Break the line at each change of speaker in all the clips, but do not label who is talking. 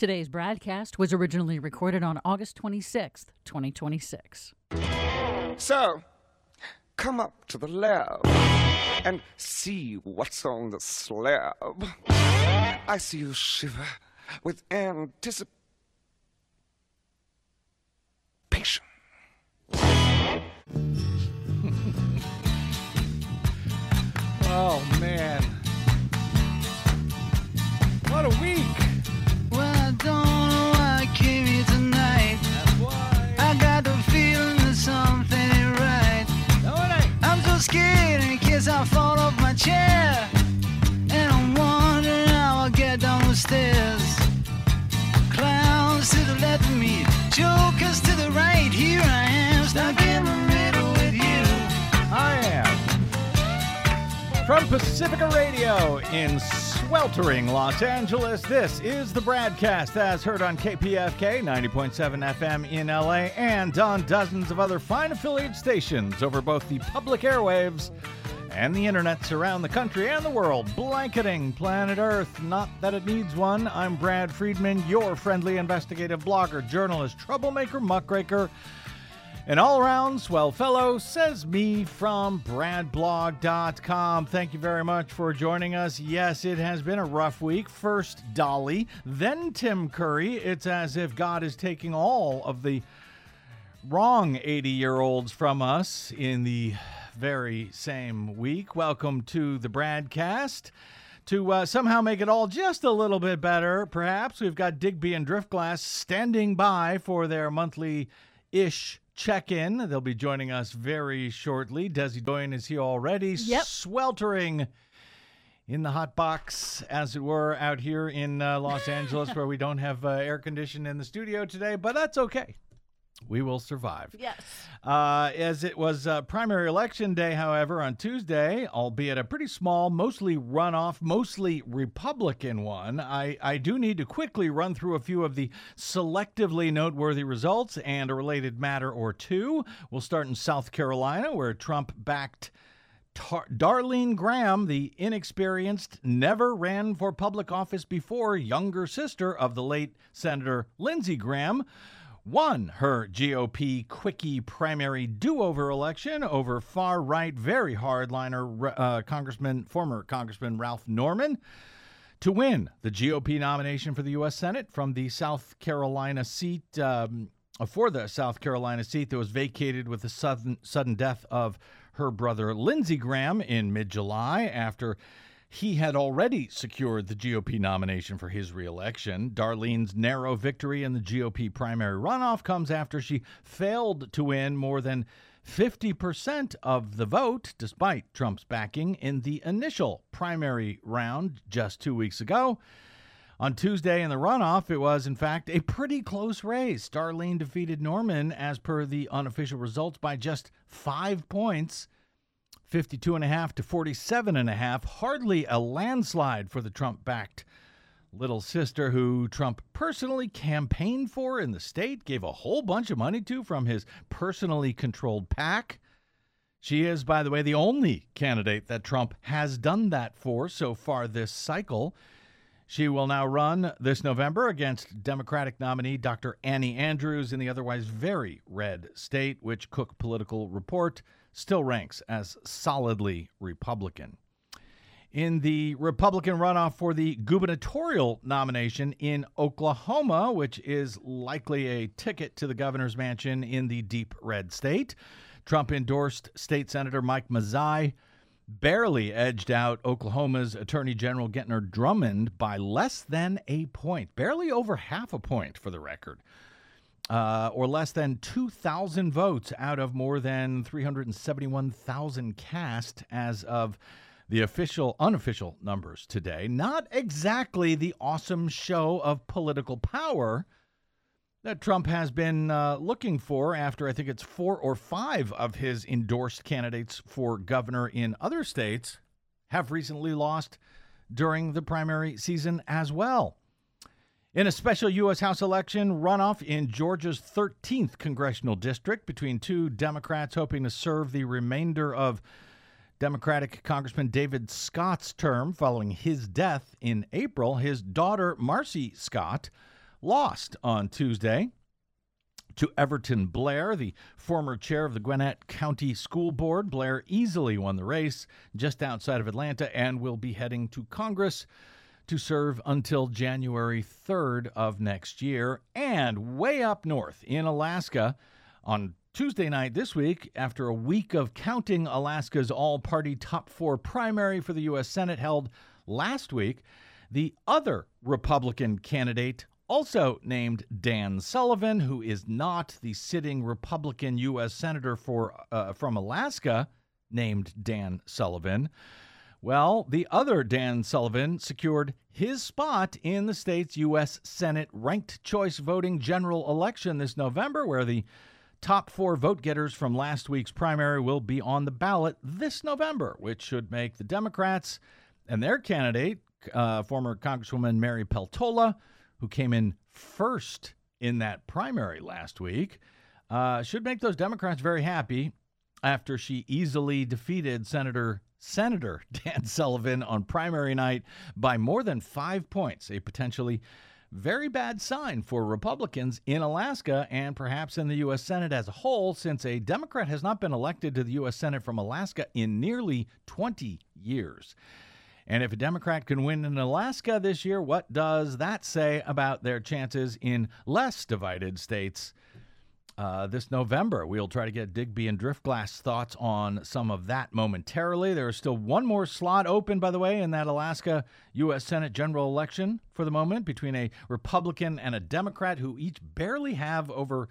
Today's broadcast was originally recorded on August 26th, 2026.
So, come up to the lab and see what's on the slab. I see you shiver with anticipation.
Oh, man. What a week.
Well, I don't know why I came here tonight.
That's why.
I got the feeling that something ain't right.
No, it ain't.
I'm so scared in case I fall off my chair. And I'm wondering how I'll get down the stairs. Clowns to the left of me, jokers to the right. Here I am, stuck in the middle with you.
I am. From Pacifica Radio in sweltering Los Angeles, this is the Bradcast, as heard on KPFK 90.7 FM in LA and on dozens of other fine affiliate stations over both the public airwaves and the internets around the country and the world, blanketing planet Earth. Not that it needs one. I'm Brad Friedman, your friendly investigative blogger, journalist, troublemaker, muckraker, an all-around swell fellow, says me from bradblog.com. Thank you very much for joining us. Yes, it has been a rough week. First Dolly, then Tim Curry. It's as if God is taking all of the wrong 80-year-olds from us in the very same week. Welcome to the Bradcast. To somehow make it all just a little bit better, perhaps, we've got Digby and Driftglass standing by for their monthly-ish check-in. They'll be joining us very shortly. Desi Doyen is here already, sweltering in the hot box, as it were, out here in Los Angeles, where we don't have air conditioning in the studio today, but that's okay. We will survive.
Yes.
As it was primary election day, however, on Tuesday, albeit a pretty small, mostly runoff, mostly Republican one, I do need to quickly run through a few of the selectively noteworthy results and a related matter or two. We'll start in South Carolina, where Trump backed Darlene Graham, the inexperienced, never ran for public office before younger sister of the late Senator Lindsey Graham, won her GOP quickie primary do-over election over far-right, very hardliner former Congressman Ralph Norman to win the GOP nomination for the U.S. Senate from the South Carolina seat, that was vacated with the sudden death of her brother Lindsey Graham in mid-July after he had already secured the GOP nomination for his reelection. Darlene's narrow victory in the GOP primary runoff comes after she failed to win more than 50% of the vote, despite Trump's backing, in the initial primary round just 2 weeks ago. On Tuesday in the runoff, it was, in fact, a pretty close race. Darlene defeated Norman, as per the unofficial results, by just 5 points. 52.5 to 47.5, hardly a landslide for the Trump-backed little sister who Trump personally campaigned for in the state, gave a whole bunch of money to from his personally controlled PAC. She is, by the way, the only candidate that Trump has done that for so far this cycle. She will now run this November against Democratic nominee Dr. Annie Andrews in the otherwise very red state, which Cook Political Report still ranks as solidly Republican. In the Republican runoff for the gubernatorial nomination in Oklahoma, which is likely a ticket to the governor's mansion in the deep red state, Trump endorsed State Senator Mike Mazzei, barely edged out Oklahoma's Attorney General Gentner Drummond by less than a point, barely over half a point for the record. Or less than 2,000 votes out of more than 371,000 cast as of the unofficial numbers today. Not exactly the awesome show of political power that Trump has been looking for after I think it's 4 or 5 of his endorsed candidates for governor in other states have recently lost during the primary season as well. In a special U.S. House election runoff in Georgia's 13th congressional district between two Democrats hoping to serve the remainder of Democratic Congressman David Scott's term following his death in April, his daughter, Marcy Scott, lost on Tuesday to Everton Blair, the former chair of the Gwinnett County School Board. Blair easily won the race just outside of Atlanta and will be heading to Congress to serve until January 3rd of next year. And way up north in Alaska, on Tuesday night this week, after a week of counting, Alaska's all-party top 4 primary for the U.S. Senate held last week, the other Republican candidate, also named Dan Sullivan, who is not the sitting Republican U.S. Senator from Alaska, named Dan Sullivan. Well, the other Dan Sullivan secured his spot in the state's U.S. Senate ranked choice voting general election this November, where the top 4 vote-getters from last week's primary will be on the ballot this November, which should make the Democrats and their candidate, former Congresswoman Mary Peltola, who came in first in that primary last week, should make those Democrats very happy after she easily defeated Senator Dan Sullivan on primary night by more than 5 points, a potentially very bad sign for Republicans in Alaska and perhaps in the U.S. Senate as a whole, since a Democrat has not been elected to the U.S. Senate from Alaska in nearly 20 years. And if a Democrat can win in Alaska this year, what does that say about their chances in less divided states this November? We'll try to get Digby and Driftglass thoughts on some of that momentarily. There is still one more slot open, by the way, in that Alaska U.S. Senate general election for the moment between a Republican and a Democrat who each barely have over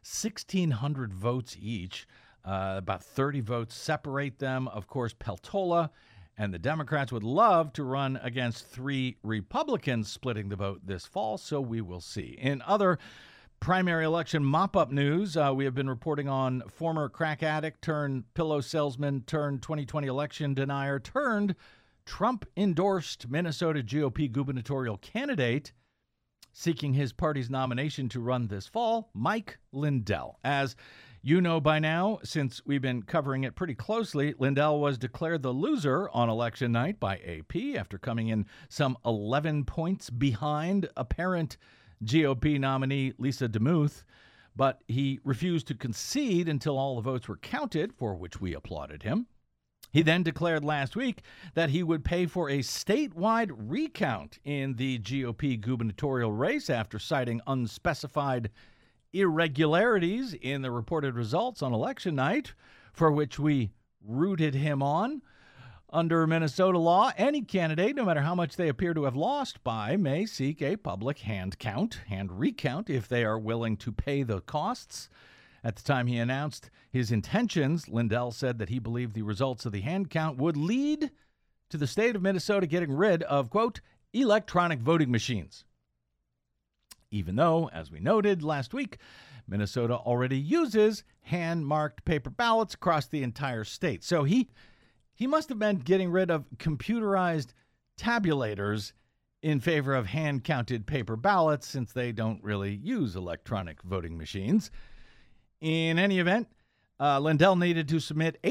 1,600 votes each. About 30 votes separate them. Of course, Peltola and the Democrats would love to run against 3 Republicans splitting the vote this fall, so we will see. In other primary election mop-up news, we have been reporting on former crack addict turned pillow salesman turned 2020 election denier turned Trump-endorsed Minnesota GOP gubernatorial candidate seeking his party's nomination to run this fall, Mike Lindell. As you know by now, since we've been covering it pretty closely, Lindell was declared the loser on election night by AP after coming in some 11 points behind apparent GOP nominee Lisa DeMuth, but he refused to concede until all the votes were counted, for which we applauded him. He then declared last week that he would pay for a statewide recount in the GOP gubernatorial race after citing unspecified irregularities in the reported results on election night, for which we rooted him on. Under Minnesota law, any candidate, no matter how much they appear to have lost by, may seek a public hand recount, if they are willing to pay the costs. At the time he announced his intentions, Lindell said that he believed the results of the hand count would lead to the state of Minnesota getting rid of, quote, electronic voting machines. Even though, as we noted last week, Minnesota already uses hand-marked paper ballots across the entire state. So he must have been getting rid of computerized tabulators in favor of hand-counted paper ballots, since they don't really use electronic voting machines. In any event, Lindell needed to submit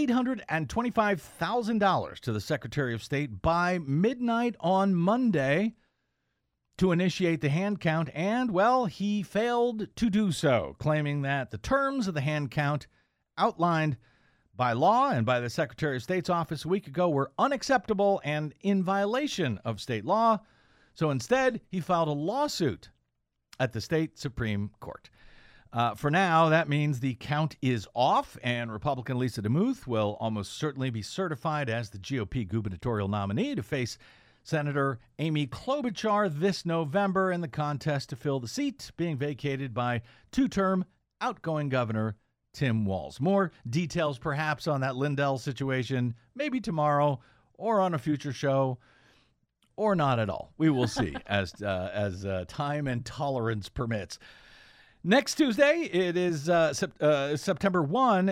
$825,000 to the Secretary of State by midnight on Monday to initiate the hand count, and, well, he failed to do so, claiming that the terms of the hand count outlined by law and by the Secretary of State's office a week ago were unacceptable and in violation of state law. So instead, he filed a lawsuit at the state Supreme Court. For now, that means the count is off, and Republican Lisa DeMuth will almost certainly be certified as the GOP gubernatorial nominee to face Senator Amy Klobuchar this November in the contest to fill the seat being vacated by two-term outgoing Governor Tim Walz. More details perhaps on that Lindell situation maybe tomorrow or on a future show, or not at all. We will see as time and tolerance permits. Next Tuesday, it is September 1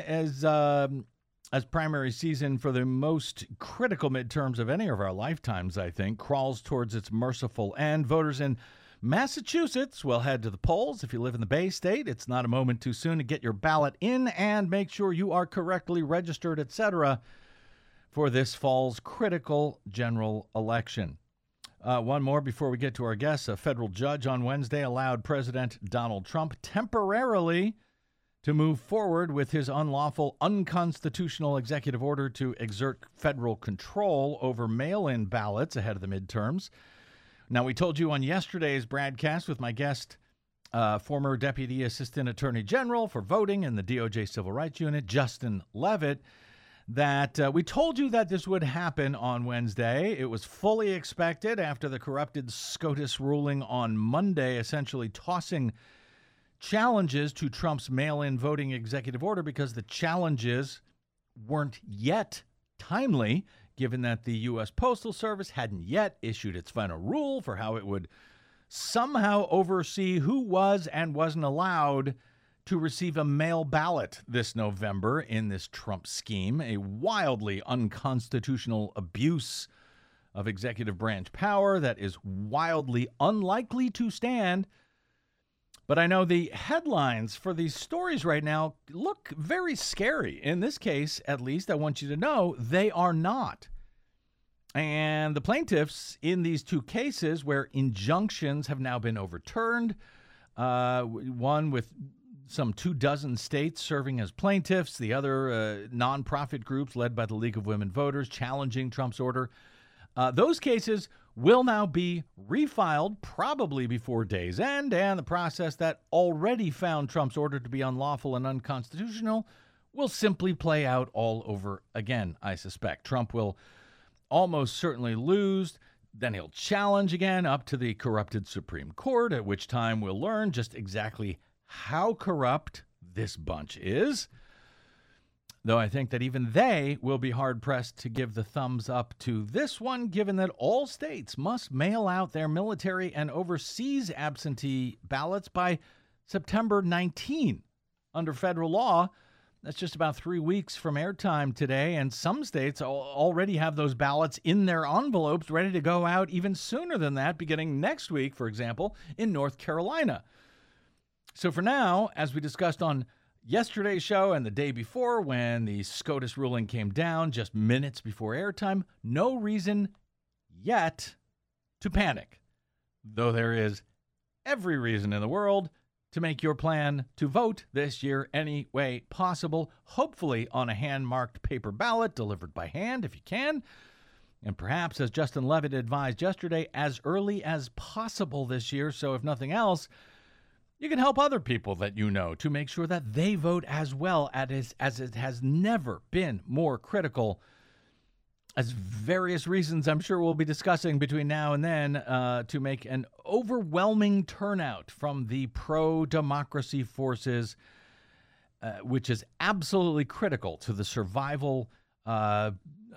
as primary season for the most critical midterms of any of our lifetimes, I think, crawls towards its merciful end. Voters in Massachusetts will head to the polls. If you live in the Bay State, it's not a moment too soon to get your ballot in and make sure you are correctly registered, etc., for this fall's critical general election. One more before we get to our guests. A federal judge on Wednesday allowed President Donald Trump temporarily to move forward with his unlawful, unconstitutional executive order to exert federal control over mail-in ballots ahead of the midterms. Now, we told you on yesterday's broadcast with my guest, former Deputy Assistant Attorney General for Voting in the DOJ Civil Rights Unit, Justin Levitt, that we told you that this would happen on Wednesday. It was fully expected after the corrupted SCOTUS ruling on Monday, essentially tossing challenges to Trump's mail-in voting executive order because the challenges weren't yet timely, given that the U.S. Postal Service hadn't yet issued its final rule for how it would somehow oversee who was and wasn't allowed to receive a mail ballot this November in this Trump scheme, a wildly unconstitutional abuse of executive branch power that is wildly unlikely to stand. But I know the headlines for these stories right now look very scary. In this case, at least, I want you to know they are not. And the plaintiffs in these two cases where injunctions have now been overturned, one with some 24 states serving as plaintiffs, the other nonprofit groups led by the League of Women Voters challenging Trump's order. Those cases will now be refiled probably before day's end, and the process that already found Trump's order to be unlawful and unconstitutional will simply play out all over again, I suspect. Trump will almost certainly lose. Then he'll challenge again up to the corrupted Supreme Court, at which time we'll learn just exactly how corrupt this bunch is. Though I think that even they will be hard-pressed to give the thumbs up to this one, given that all states must mail out their military and overseas absentee ballots by September 19 under federal law. That's just about 3 weeks from airtime today, and some states already have those ballots in their envelopes ready to go out even sooner than that, beginning next week, for example, in North Carolina. So for now, as we discussed on yesterday's show and the day before when the SCOTUS ruling came down just minutes before airtime, no reason yet to panic, though there is every reason in the world to make your plan to vote this year any way possible, hopefully on a hand-marked paper ballot delivered by hand if you can, and perhaps, as Justin Levitt advised yesterday, as early as possible this year, so if nothing else, you can help other people that you know to make sure that they vote as well as it has never been more critical, as various reasons I'm sure we'll be discussing between now and then, to make an overwhelming turnout from the pro-democracy forces, which is absolutely critical to the survival of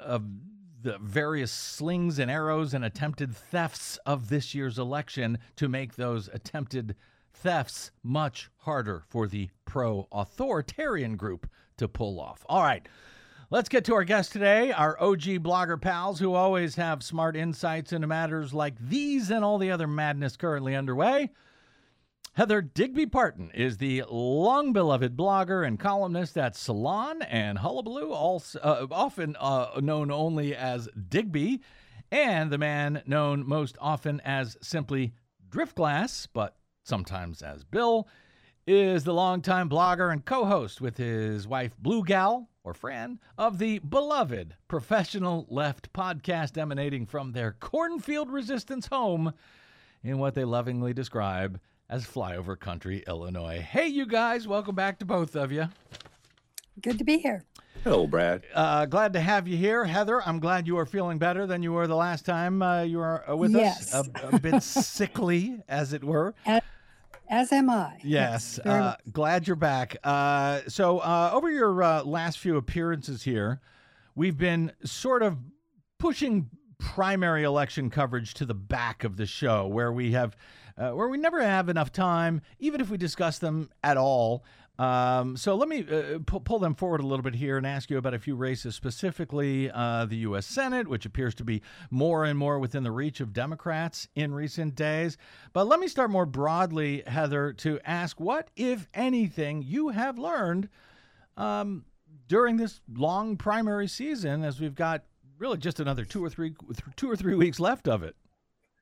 the various slings and arrows and attempted thefts of this year's election, to make those attempted thefts much harder for the pro-authoritarian group to pull off. All right, let's get to our guest today, our OG blogger pals who always have smart insights into matters like these and all the other madness currently underway. Heather Digby Parton is the long-beloved blogger and columnist at Salon and Hullabaloo, often known only as Digby, and the man known most often as simply Driftglass, but sometimes as Bill, is the longtime blogger and co-host with his wife Blue Gal, or Fran, of the beloved Professional Left podcast emanating from their cornfield resistance home in what they lovingly describe as Flyover Country, Illinois. Hey, you guys, welcome back to both of you.
Good to be here.
Hello, Brad.
Glad to have you here. Heather, I'm glad you are feeling better than you were the last time you were with
Yes.
us. A bit sickly, as it were.
As am I.
Yes.
very much.
Glad you're back. So over your last few appearances here, we've been sort of pushing primary election coverage to the back of the show, where we never have enough time, even if we discuss them at all. So let me pull them forward a little bit here and ask you about a few races, specifically the U.S. Senate, which appears to be more and more within the reach of Democrats in recent days. But let me start more broadly, Heather, to ask what, if anything, you have learned during this long primary season, as we've got really just another two or three weeks left of it.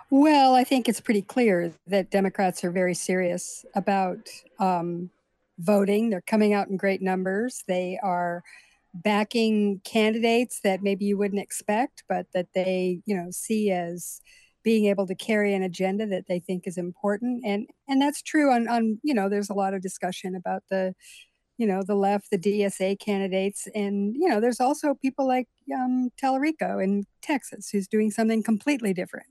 Well, I think it's pretty clear that Democrats are very serious about voting. They're coming out in great numbers. They are backing candidates that maybe you wouldn't expect, but that they, see as being able to carry an agenda that they think is important. And that's true on there's a lot of discussion about the left, the DSA candidates. And, there's also people like Tallarico in Texas, who's doing something completely different,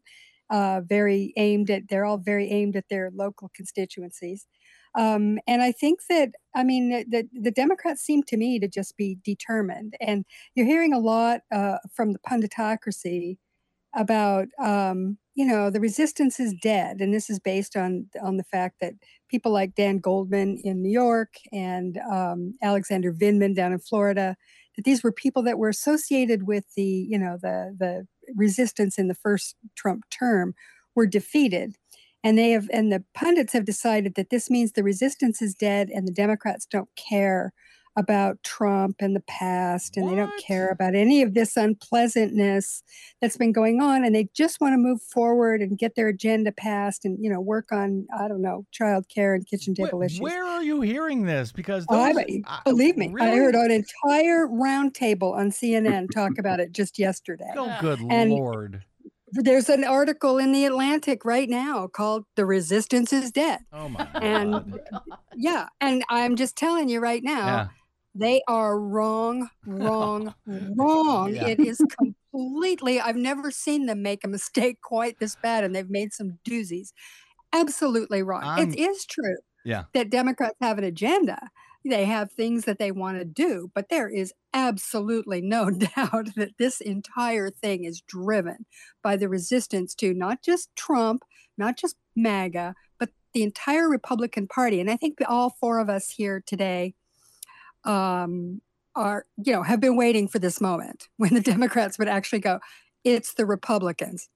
they're all very aimed at their local constituencies. And I think that, the Democrats seem to me to just be determined. And you're hearing a lot from the punditocracy about, the resistance is dead. And this is based on the fact that people like Dan Goldman in New York and Alexander Vindman down in Florida, that these were people that were associated with the resistance in the first Trump term, were defeated. And the pundits have decided that this means the resistance is dead and the Democrats don't care about Trump and the past, and they don't care about any of this unpleasantness that's been going on, and they just want to move forward and get their agenda passed and work on, I don't know, child care and kitchen table issues.
Where are you hearing this? Because
believe me,
really?
I heard an entire roundtable on CNN talk about it just yesterday.
Oh, good Lord.
There's an article in The Atlantic right now called "The Resistance is Dead."
Oh my God.
And yeah, and I'm just telling you right now,
Yeah.
they are wrong.
Yeah.
It is completely, I've never seen them make a mistake quite this bad, and they've made some doozies. Absolutely wrong. It is true that Democrats have an agenda. They have things that they want to do, but there is absolutely no doubt that this entire thing is driven by the resistance to not just Trump, not just MAGA, but the entire Republican Party. And I think all four of us here today have been waiting for this moment when the Democrats would actually go, it's the Republicans.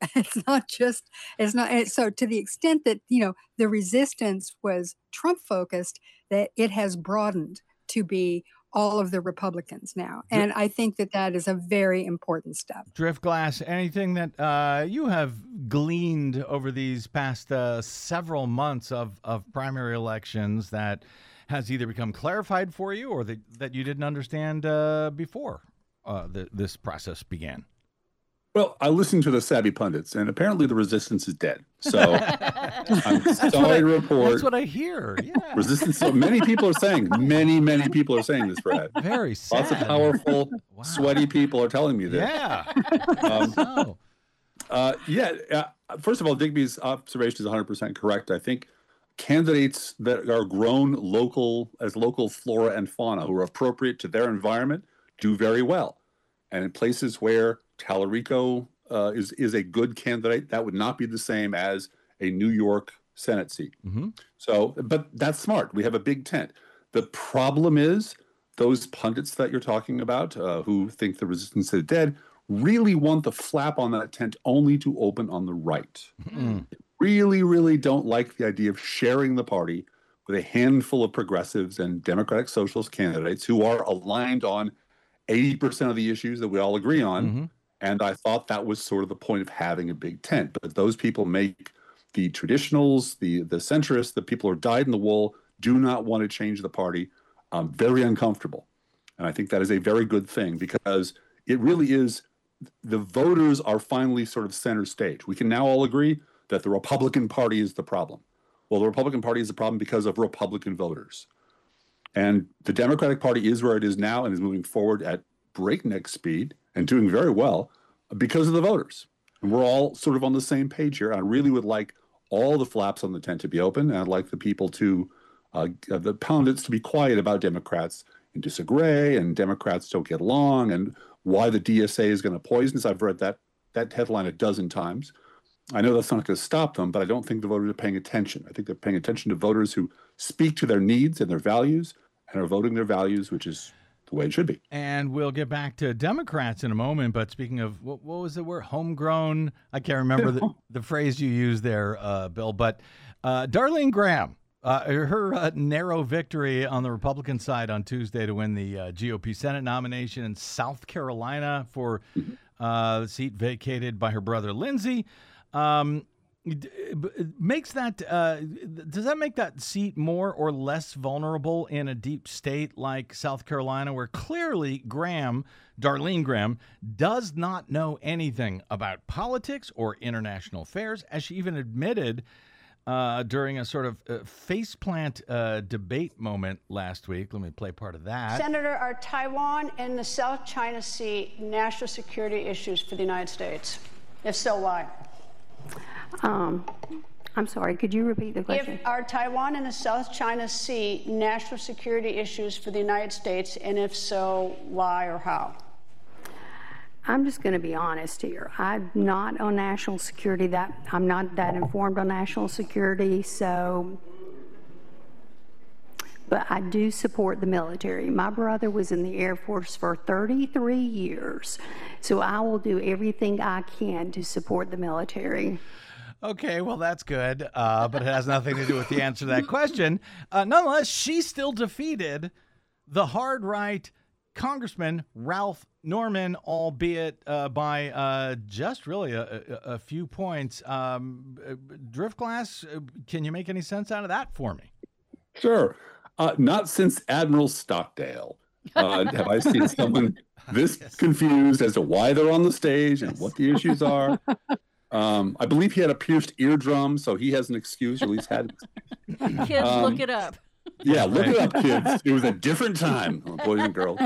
So to the extent that, the resistance was Trump focused, that it has broadened to be all of the Republicans now. And I think that is a very important step.
Driftglass, anything that you have gleaned over these past several months of primary elections that has either become clarified for you or that you didn't understand before this process began?
Well, I listened to the savvy pundits, and apparently the resistance is dead. So I'm sorry to report.
That's what I hear. Yeah.
Resistance. So many people are saying. Many people are saying this, Brad.
Very sad.
Lots of powerful, sweaty people are telling me this.
Yeah.
First of all, Digby's observation is 100% correct. I think candidates that are grown local flora and fauna, who are appropriate to their environment, do very well. And in places where Tallarico is a good candidate, that would not be the same as a New York Senate seat.
Mm-hmm.
So, but that's smart. We have a big tent. The problem is those pundits that you're talking about who think the resistance is dead really want the flap on that tent only to open on the right.
Mm-hmm.
Really don't like the idea of sharing the party with a handful of progressives and Democratic Socialist candidates who are aligned on 80% of the issues that we all agree on.
Mm-hmm.
And I thought that was sort of the point of having a big tent. But those people make the traditionals, the centrists, the people who are dyed in the wool, do not want to change the party, very uncomfortable. And I think that is a very good thing because it really is, the voters are finally sort of center stage. We can now all agree that the Republican Party is the problem. Well, the Republican Party is the problem because of Republican voters. And the Democratic Party is where it is now and is moving forward at breakneck speed and doing very well because of the voters. And we're all sort of on the same page here. I really would like all the flaps on the tent to be open. And I'd like the people to, the pundits to be quiet about Democrats and disagree and Democrats don't get along and why the DSA is going to poison us. I've read that headline a dozen times. I know that's not going to stop them, but I don't think the voters are paying attention. I think they're paying attention to voters who speak to their needs and their values and are voting their values, which is the way it should be.
And we'll get back to Democrats in a moment. But speaking of, what was the word? Homegrown? I can't remember the phrase you used there, Bill. But Darlene Graham, her narrow victory on the Republican side on Tuesday to win the GOP Senate nomination in South Carolina for the seat vacated by her brother Lindsey. makes that does that make that seat more or less vulnerable in a deep state like South Carolina, where clearly Darlene Graham, does not know anything about politics or international affairs, as she even admitted during a sort of faceplant debate moment last week? Let me play part of that.
Senator, are Taiwan and the South China Sea national security issues for the United States? If so, why?
I'm sorry, could you repeat the question?
Are Taiwan and the South China Sea national security issues for the United States, and if so, why or how?
I'm just going to be honest here. I'm not on national security. I'm not that informed on national security, but I do support the military. My brother was in the Air Force for 33 years, so I will do everything I can to support the military.
Okay, well, that's good, but it has nothing to do with the answer to that question. Nonetheless, she still defeated the hard-right Congressman Ralph Norman, albeit by just really a few points. Driftglass, can you make any sense out of that for me?
Sure. Not since Admiral Stockdale have I seen someone this confused as to why they're on the stage and what the issues are. I believe he had a pierced eardrum, so he has an excuse, or at least had.
Kids, look it up.
Yeah, look it up, kids. It was a different time, boys and girls.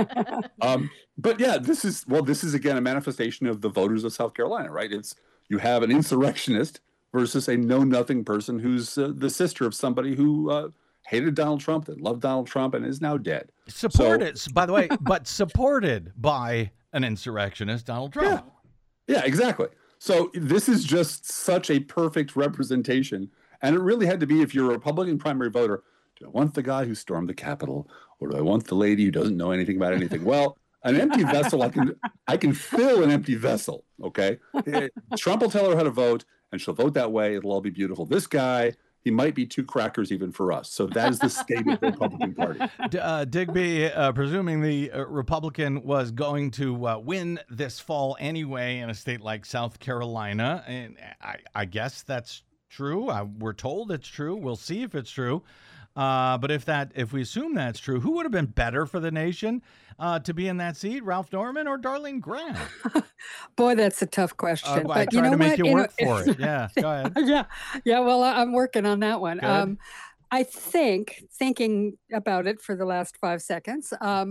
But yeah, this is again a manifestation of the voters of South Carolina, right? It's you have an insurrectionist versus a know-nothing person who's the sister of somebody who hated Donald Trump, that loved Donald Trump, and is now dead.
Supported, by the way, but supported by an insurrectionist, Donald Trump.
Yeah, exactly. So this is just such a perfect representation, and it really had to be, if you're a Republican primary voter, do I want the guy who stormed the Capitol, or do I want the lady who doesn't know anything about anything? Well, an empty vessel, I can fill an empty vessel, okay? Trump will tell her how to vote, and she'll vote that way. It'll all be beautiful. This guy, he might be two crackers even for us. So that is the state of the Republican Party.
Digby, presuming the Republican was going to win this fall anyway in a state like South Carolina, and I guess that's true. We're told it's true. We'll see if it's true. But if we assume that's true, who would have been better for the nation to be in that seat, Ralph Norman or Darlene Graham?
Boy, that's a tough question.
I
but
tried to make
what?
you work for it. Yeah, go ahead.
Yeah. Well, I'm working on that one.
Good.
I thinking about it for the last 5 seconds,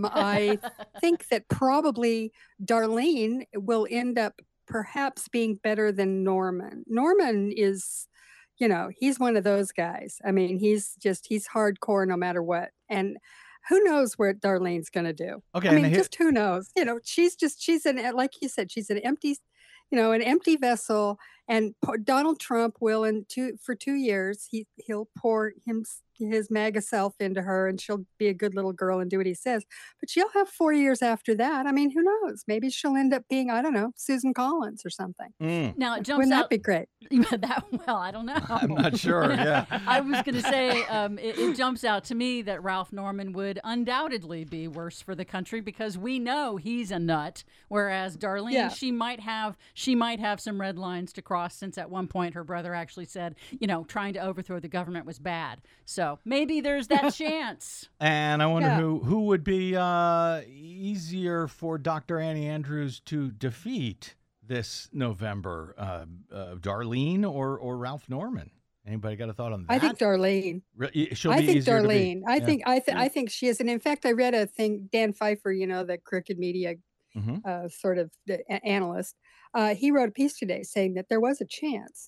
I think that probably Darlene will end up perhaps being better than Norman. Norman is, he's one of those guys. I mean, he's hardcore no matter what. And who knows what Darlene's going to do?
Okay.
I mean, just who knows? She's like you said, she's an empty, an empty vessel. And Donald Trump will, for 2 years, he'll pour his MAGA self into her, and she'll be a good little girl and do what he says. But she'll have 4 years after that. I mean, who knows? Maybe she'll end up being, I don't know, Susan Collins or something.
Now it jumps
Wouldn't
out.
that be great?
Well, I don't know.
I'm not sure. Yeah.
I was going to say it jumps out to me that Ralph Norman would undoubtedly be worse for the country because we know he's a nut, whereas Darlene, she might have some red lines to cross, since at one point her brother actually said, trying to overthrow the government was bad. So maybe there's that chance.
And I wonder who would be easier for Dr. Annie Andrews to defeat this November, Darlene or Ralph Norman? Anybody got a thought on that?
I think Darlene.
She'll be easier
Darlene.
to beat.
I think she is. And in fact, I read a thing, Dan Pfeiffer, the Crooked Media sort of analyst. He wrote a piece today saying that there was a chance.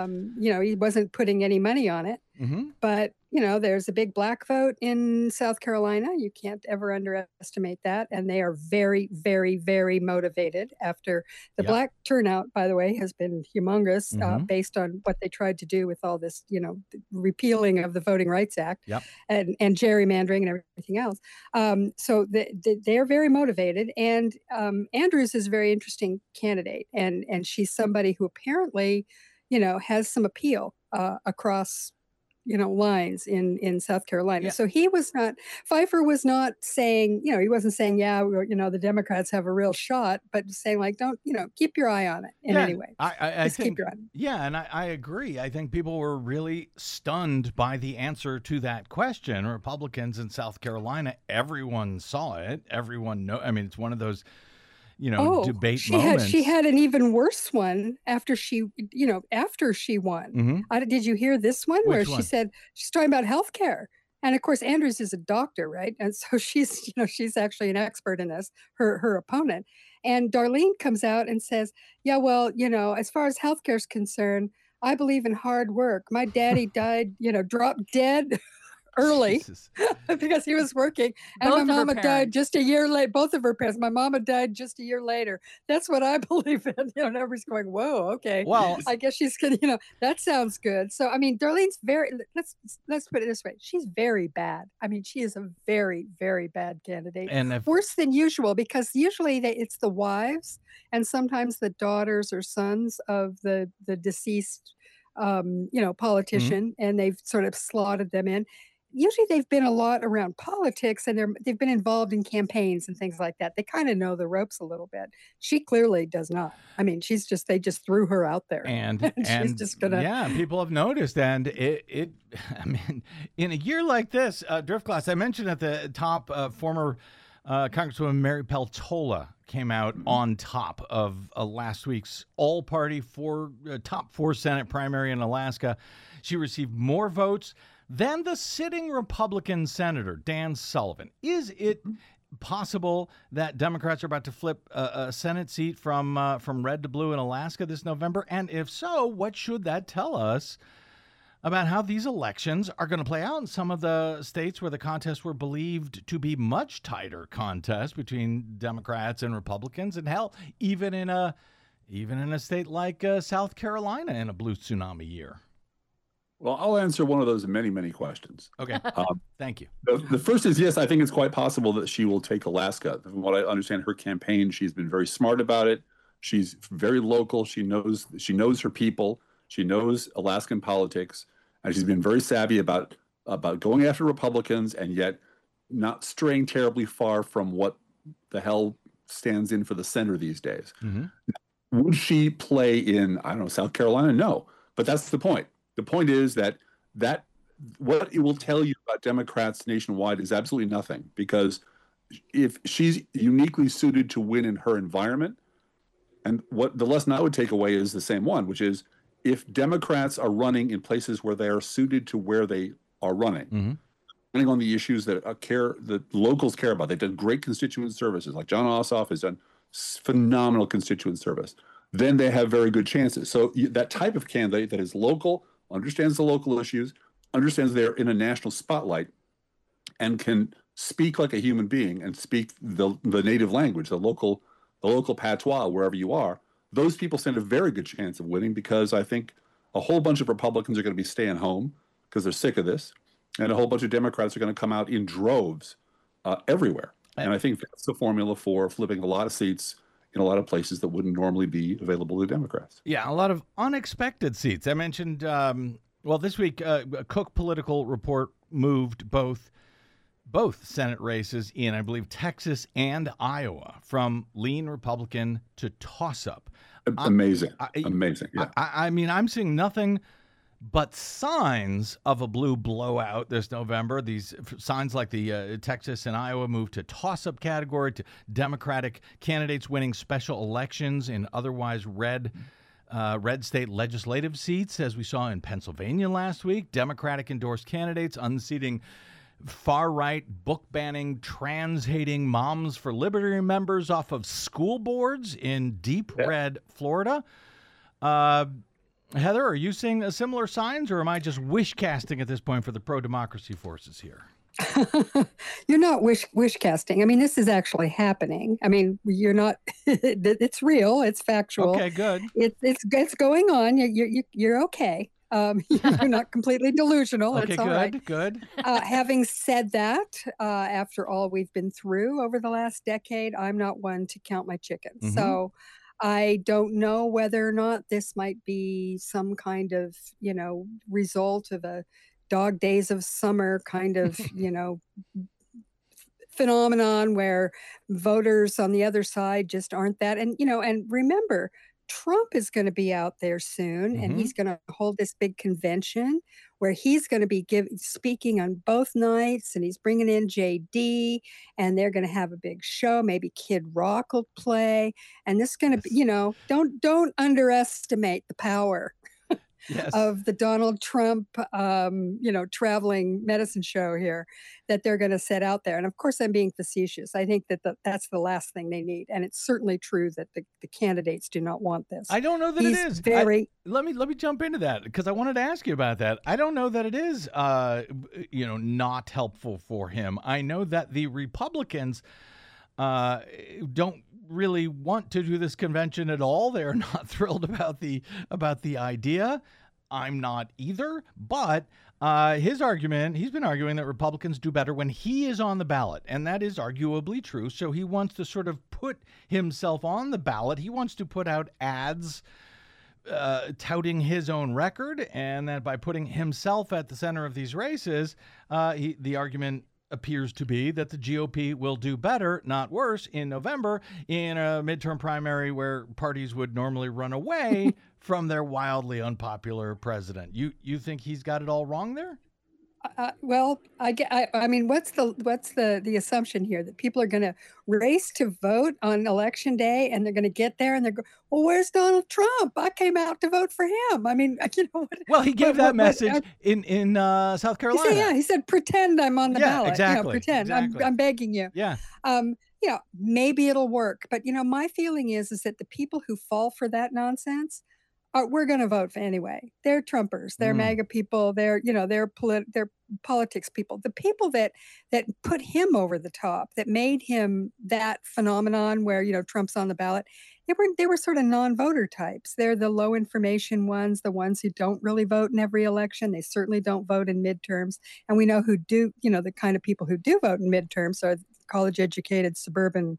He wasn't putting any money on it, but there's a big black vote in South Carolina. You can't ever underestimate that. And they are very, very, very motivated after the black turnout, by the way, has been humongous based on what they tried to do with all this, repealing of the Voting Rights Act and gerrymandering and everything else. So they're very motivated. And Andrews is a very interesting candidate. And she's somebody who apparently, has some appeal across lines in South Carolina.
Yeah.
So Pfeiffer was not saying, he wasn't saying, yeah, the Democrats have a real shot, but just saying like, don't, keep your eye on it in any way.
I think,
keep your eye on it.
Yeah, and I agree. I think people were really stunned by the answer to that question. Republicans in South Carolina, everyone saw it. Everyone know. I mean, it's one of those debate moments.
She had an even worse one after she won.
Mm-hmm.
Did you hear this one?
Which
where
one?
She said she's talking about healthcare. And of course, Andrews is a doctor, right? And so she's actually an expert in this, her opponent. And Darlene comes out and says, yeah, well, as far as healthcare is concerned, I believe in hard work. My daddy died, dropped dead early because he was working, and my mama died just a year late. Both of her parents. My mama died just a year later. That's what I believe in. And everybody's going, whoa, okay.
Well,
I guess she's gonna, that sounds good. So I mean, Darlene's let's put it this way. She's very bad. I mean, she is a very, very bad candidate, and worse than usual, because usually it's the wives and sometimes the daughters or sons of the deceased politician,
mm-hmm.
and they've sort of slotted them in. Usually they've been a lot around politics, and they've been involved in campaigns and things like that. They kind of know the ropes a little bit. She clearly does not. I mean, they just threw her out there,
and
she's just gonna.
Yeah, people have noticed, and it. I mean, in a year like this, Driftglass, I mentioned at the top, former Congresswoman Mary Peltola came out on top of last week's all-party top 4 Senate primary in Alaska. She received more votes than the sitting Republican Senator, Dan Sullivan. Is it possible that Democrats are about to flip a Senate seat from red to blue in Alaska this November? And if so, what should that tell us about how these elections are going to play out in some of the states where the contests were believed to be much tighter contests between Democrats and Republicans, and hell, even in a state like South Carolina in a blue tsunami year?
Well, I'll answer one of those many, many questions.
Okay. Thank you.
The first is, yes, I think it's quite possible that she will take Alaska. From what I understand, her campaign, she's been very smart about it. She's very local. She knows her people. She knows Alaskan politics, and she's been very savvy about going after Republicans and yet not straying terribly far from what the hell stands in for the center these days.
Mm-hmm.
Would she play in, I don't know, South Carolina? No, but that's the point. The point is that what it will tell you about Democrats nationwide is absolutely nothing, because if she's uniquely suited to win in her environment, and what the lesson I would take away is the same one, which is if Democrats are running in places where they are suited to where they are running,
mm-hmm.
depending on the issues that the locals care about. They've done great constituent services, like Jon Ossoff has done phenomenal constituent service. Then they have very good chances. So that type of candidate that is local, understands the local issues, understands they're in a national spotlight, and can speak like a human being and speak the native language, the local patois, wherever you are, those people stand a very good chance of winning, because I think a whole bunch of Republicans are going to be staying home because they're sick of this, and a whole bunch of Democrats are going to come out in droves everywhere. And I think that's the formula for flipping a lot of seats in a lot of places that wouldn't normally be available to Democrats.
Yeah, a lot of unexpected seats. I mentioned, this week, Cook Political Report moved both Senate races in, I believe, Texas and Iowa from lean Republican to toss-up.
Amazing. Amazing. Yeah.
I mean, I'm seeing nothing but signs of a blue blowout this November. These signs like the Texas and Iowa move to toss-up category, to Democratic candidates winning special elections in otherwise red state legislative seats, as we saw in Pennsylvania last week. Democratic endorsed candidates unseating far-right, book-banning, trans-hating Moms for Liberty members off of school boards in deep red Florida. Heather, are you seeing similar signs, or am I just wish casting at this point for the pro-democracy forces here?
You're not wish casting. I mean, this is actually happening. I mean, you're not. It's real. It's factual.
Okay, good.
It's going on. You're okay. You're not completely delusional.
Okay,
it's all right.
Good.
Having said that, after all we've been through over the last decade, I'm not one to count my chickens.
Mm-hmm.
So I don't know whether or not this might be some kind of, result of a dog days of summer kind of, phenomenon where voters on the other side just aren't that. And, and remember, Trump is going to be out there soon, and he's going to hold this big convention where he's going to be speaking on both nights, and he's bringing in JD, and they're going to have a big show. Maybe Kid Rock will play, and this is going to be, don't underestimate the power of the Donald Trump, traveling medicine show here that they're going to set out there. And of course, I'm being facetious. I think that that's the last thing they need. And it's certainly true that the candidates do not want this.
I don't know that it is. Let me jump into that because I wanted to ask you about that. I don't know that it is, not helpful for him. I know that the Republicans don't really want to do this convention at all. They're not thrilled about the idea. I'm not either, but his argument, he's been arguing that Republicans do better when he is on the ballot, and that is arguably true. So he wants to sort of put himself on the ballot. He wants to put out ads touting his own record, and that by putting himself at the center of these races, the argument appears to be that the GOP will do better, not worse, in November in a midterm primary where parties would normally run away from their wildly unpopular president. You think he's got it all wrong there?
Well, I mean, what's the assumption here that people are going to race to vote on election day, and they're going to get there and they're going, well, where's Donald Trump? I came out to vote for him. I mean,
well, he gave that message in South Carolina.
He said, pretend I'm on the ballot.
Exactly.
Pretend.
Exactly.
I'm begging you.
Yeah.
Maybe it'll work, but my feeling is that the people who fall for that nonsense we're going to vote for anyway. They're Trumpers. They're MAGA people. They're politics people. The people that put him over the top, that made him that phenomenon where Trump's on the ballot. They were sort of non-voter types. They're the low information ones, the ones who don't really vote in every election. They certainly don't vote in midterms. And we know who do. The kind of people who do vote in midterms are college-educated suburban,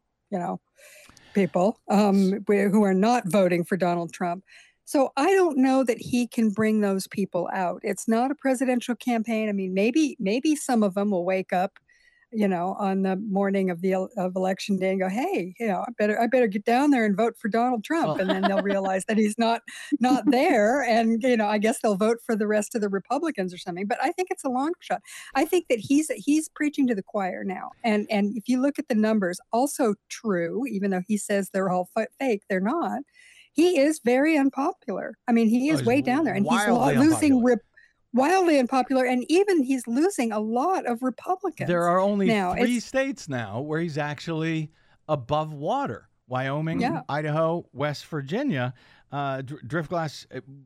people who are not voting for Donald Trump. So I don't know that he can bring those people out. It's not a presidential campaign. I mean, maybe some of them will wake up, on the morning of election day and go, "Hey, I better get down there and vote for Donald Trump," and then they'll realize that he's not there, and I guess they'll vote for the rest of the Republicans or something. But I think it's a long shot. I think that he's preaching to the choir now, and if you look at the numbers, also true, even though he says they're all fake, they're not. He is very unpopular. I mean, he is way down there, and he's losing wildly unpopular, and even he's losing a lot of Republicans.
There are only 3 states now where he's actually above water: Wyoming, Idaho, West Virginia. Driftglass,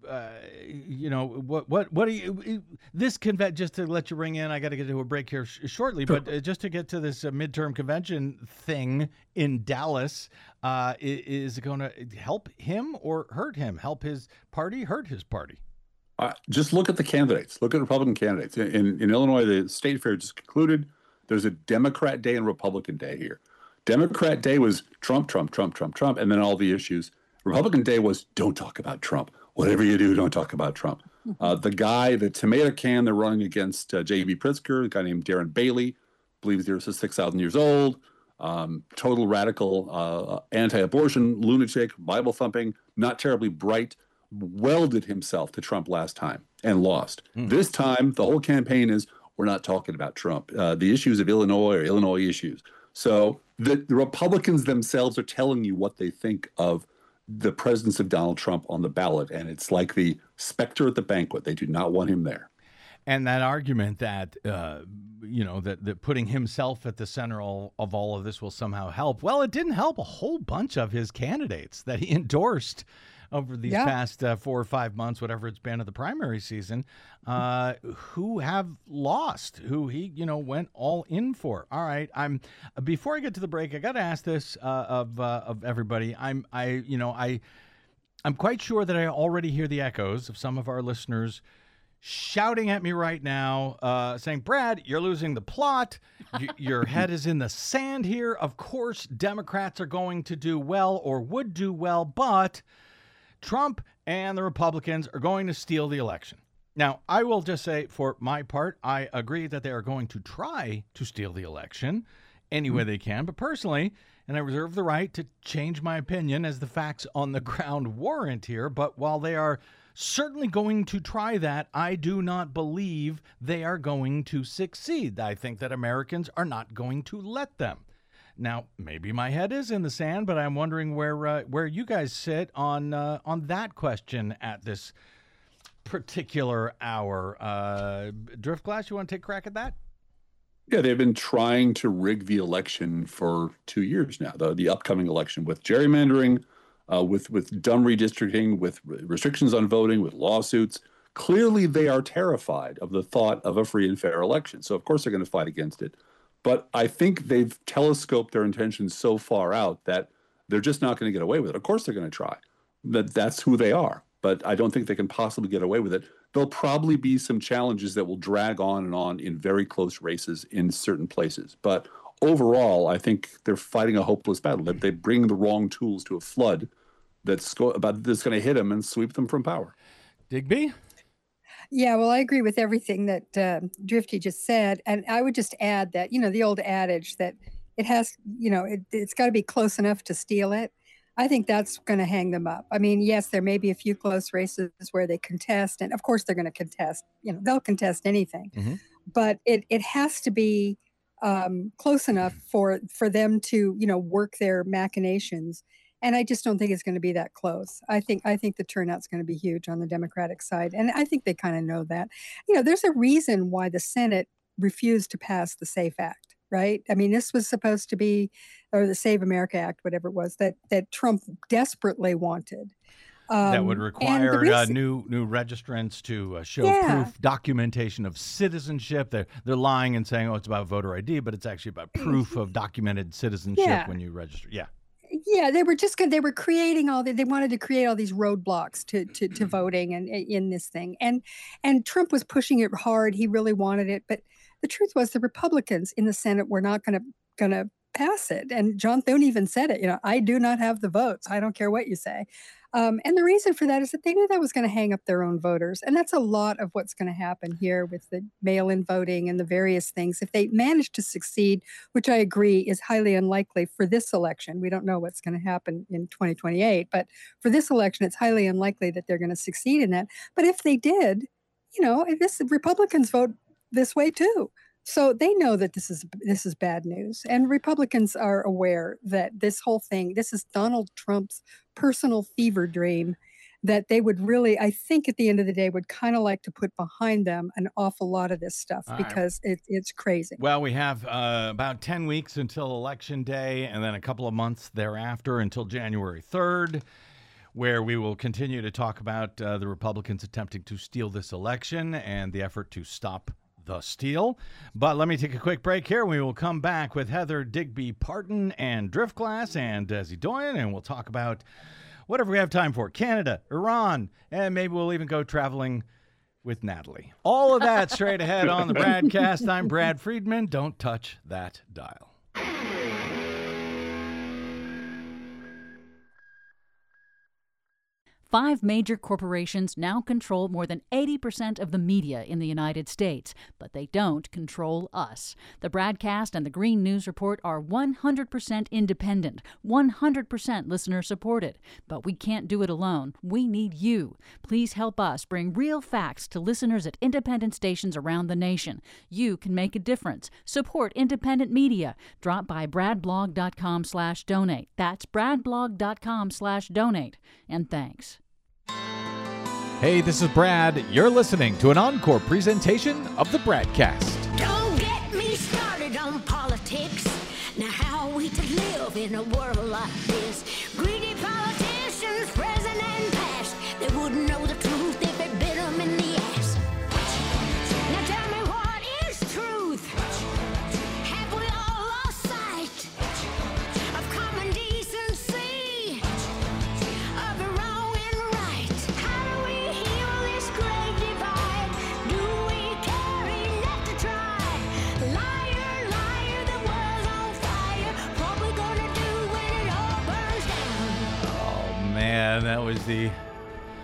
what do you, this convention, just to let you ring in, I got to get to a break here shortly, but just to get to this midterm convention thing in Dallas, is it going to help him or hurt him? Help his party, hurt his party?
Just look at the candidates. Look at Republican candidates. In Illinois, the state fair just concluded. There's a Democrat day and Republican day here. Democrat day was Trump, Trump, Trump, Trump, Trump, and then all the issues. Republican day was don't talk about Trump. Whatever you do, don't talk about Trump. The tomato can they're running against J.B. Pritzker, a guy named Darren Bailey, believes they're 6,000 years old, total radical anti-abortion, lunatic, Bible thumping, not terribly bright, welded himself to Trump last time and lost. This time, the whole campaign is we're not talking about Trump. The issues of Illinois are Illinois issues. So the Republicans themselves are telling you what they think of the presence of Donald Trump on the ballot, and it's like the specter at the banquet. They do not want him there.
And that argument that, that putting himself at the center of all of this will somehow help. Well, it didn't help a whole bunch of his candidates that he endorsed over these past 4 or 5 months, whatever it's been of the primary season, who have lost, who he, went all in for. All right. Before I get to the break, I got to ask this of everybody. I'm quite sure that I already hear the echoes of some of our listeners shouting at me right now, saying, Brad, you're losing the plot. Your head is in the sand here. Of course, Democrats are going to do well or would do well, but Trump and the Republicans are going to steal the election. Now, I will just say, for my part, I agree that they are going to try to steal the election any way they can. But personally, and I reserve the right to change my opinion as the facts on the ground warrant here, but while they are certainly going to try that, I do not believe they are going to succeed. I think that Americans are not going to let them. Now, maybe my head is in the sand, but I'm wondering where you guys sit on that question at this particular hour. Driftglass, you want to take a crack at that?
Yeah, they've been trying to rig the election for 2 years now, the upcoming election, with gerrymandering, with dumb redistricting, with restrictions on voting, with lawsuits. Clearly, they are terrified of the thought of a free and fair election. So, of course, they're going to fight against it. But I think they've telescoped their intentions so far out that they're just not going to get away with it. Of course, they're going to try. That's who they are. But I don't think they can possibly get away with it. There'll probably be some challenges that will drag on and on in very close races in certain places. But overall, I think they're fighting a hopeless battle. They bring the wrong tools to a flood that's going to hit them and sweep them from power.
Digby?
Yeah, well, I agree with everything that Drifty just said. And I would just add that, the old adage that it has, it's got to be close enough to steal it. I think that's going to hang them up. I mean, yes, there may be a few close races where they contest. And of course, they're going to contest. They'll contest anything. Mm-hmm. But it has to be close enough for them to, work their machinations. And I just don't think it's going to be that close. I think the turnout's going to be huge on the Democratic side. And I think they kind of know that. There's a reason why the Senate refused to pass the SAFE Act, right? I mean, this was supposed to be, or the Save America Act, whatever it was, that Trump desperately wanted.
That would require new registrants to show proof, documentation of citizenship. They're lying and saying, it's about voter ID, but it's actually about proof of documented citizenship when you register. Yeah.
Yeah, they were creating they wanted to create all these roadblocks to voting and in this thing. And Trump was pushing it hard. He really wanted it. But the truth was the Republicans in the Senate were not going to pass it. And John Thune even said it, I do not have the votes. I don't care what you say. And the reason for that is that they knew that was going to hang up their own voters. And that's a lot of what's going to happen here with the mail-in voting and the various things. If they manage to succeed, which I agree is highly unlikely for this election, we don't know what's going to happen in 2028, but for this election, it's highly unlikely that they're going to succeed in that. But if they did, Republicans vote this way too. So they know that this is bad news. And Republicans are aware that this whole thing, this is Donald Trump's personal fever dream that they would really, I think at the end of the day, would kind of like to put behind them an awful lot of this stuff because it's crazy.
Well, we have about 10 weeks until Election Day and then a couple of months thereafter until January 3rd, where we will continue to talk about the Republicans attempting to steal this election and the effort to stop the steal. But let me take a quick break here. We will come back with Heather Digby Parton and Driftglass and Desi Doyen, and we'll talk about whatever we have time for. Canada, Iran, and maybe we'll even go traveling with Natalie. All of that straight ahead on the Bradcast. I'm Brad Friedman. Don't touch that dial.
5 major corporations now control more than 80% of the media in the United States, but they don't control us. The Bradcast and the Green News Report are 100% independent, 100% listener-supported. But we can't do it alone. We need you. Please help us bring real facts to listeners at independent stations around the nation. You can make a difference. Support independent media. Drop by bradblog.com/donate. That's bradblog.com/donate. And thanks.
Hey, this is Brad. You're listening to an encore presentation of the Bradcast.
Don't get me started on politics. Now how are we to live in a world like this? Greedy politicians, present and past, they wouldn't know the truth if it bit them in the ass. Now tell me, what is truth? Have we all lost sight of common decency, of the wrong and right? How do we heal this great divide? Do we care enough to try? Liar, liar, the world's on fire. What we gonna do when it all burns down?
Oh, man, that was the